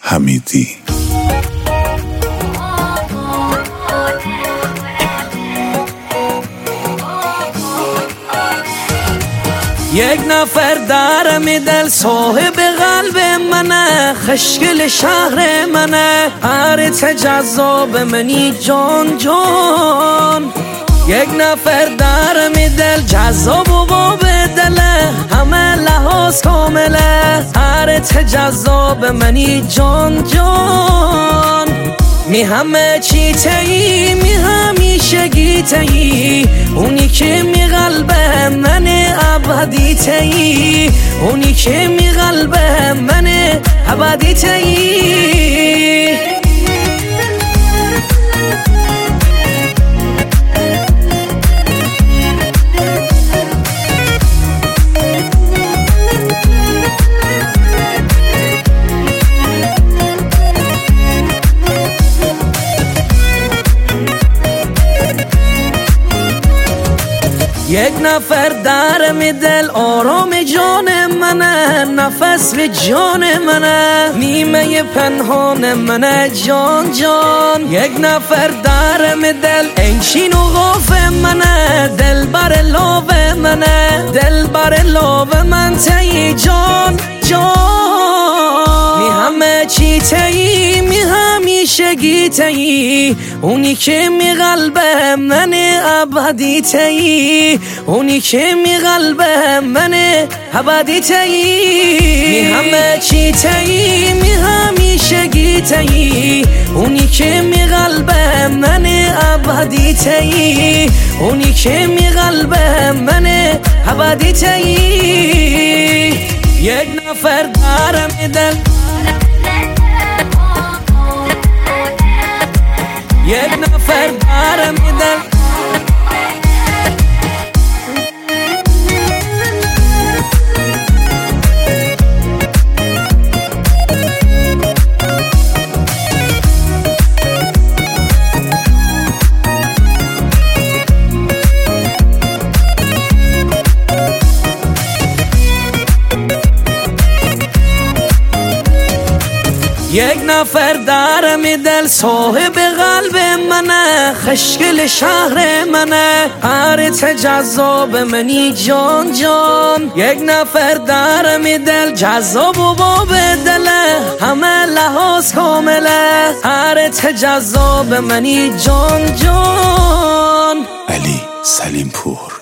حمیدی. یک نفر دارم دل صاحب قلب منه، خشکل شهر منه، هرت جذاب منی جان جان. یک نفر دارم دل جذاب و باب دله، همه لحاظ کامله، هرت جذاب منی جان جان. می همه چی تایی، می همیشگی تایی، اونی که می قلب من ابدی تایی، اونی که می قلب من ابدی تایی. یک نفر دارم دل آرام جان منه، نفس به جان منه، نیمه پنهان منه جان جان. یک نفر دارم دل انشین و غاف منه، دل بر لاو منه، دل بر لاو من تی جان جان. می همه چی تی، می همیشگی تی، اونی که می قلب من ابدی تی، اونی که می قلب من ابدی تی. می همه چی تی، می همیشگی تی، اونی که می قلب من ابدی تی، اونی که می قلب من ابدی تی. یک نفر دارم دل، یک نفر دارم دل، یک نفر دارم دل صاحب قلب منه، خشکل شهر منه، هرت جذاب منی جان جان. یک نفر دارم دل جذاب و باب دله، همه لحاظ کامله، هرت جذاب منی جان جان. علی سلیمپور.